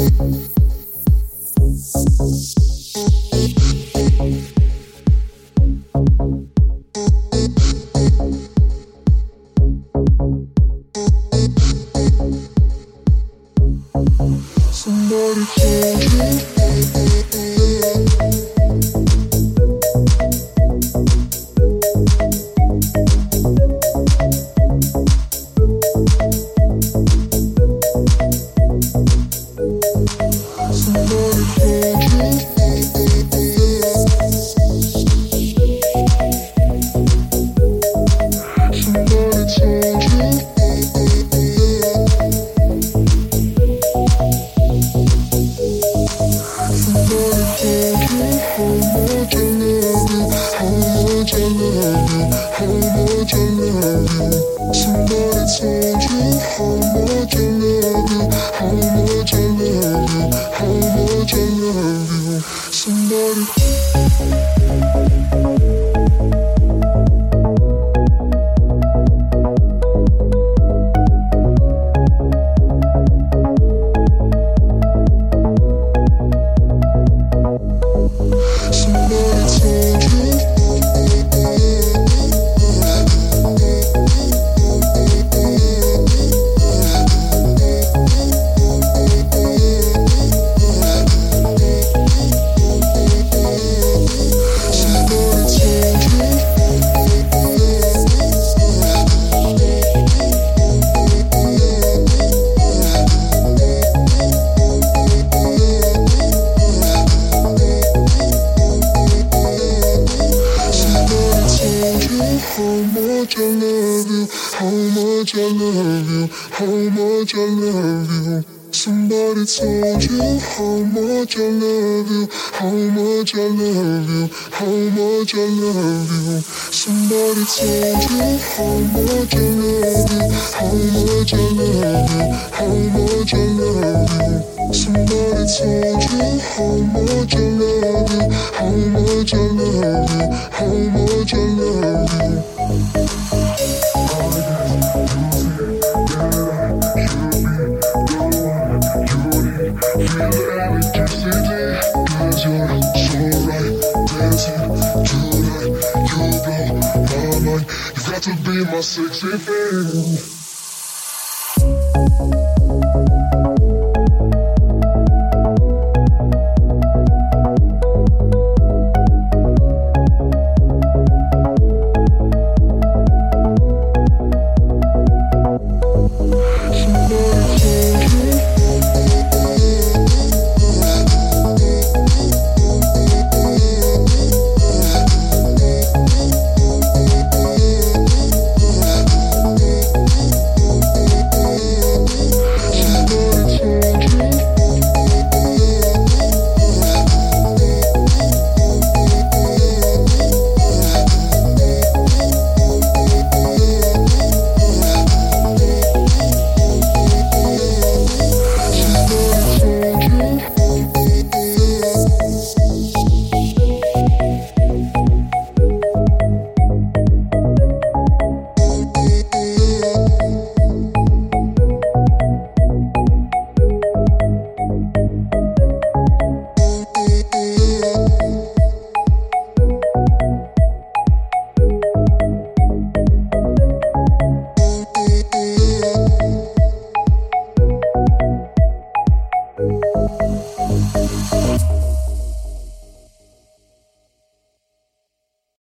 Somebody told you. Somebody told you how much I love you, how much I love you, how much I love you. Somebody told you how much I love you, how much I love you, how much I love you. Somebody told you how much I love you, how much I love you, how much I love you. You've got to be my sexy thing.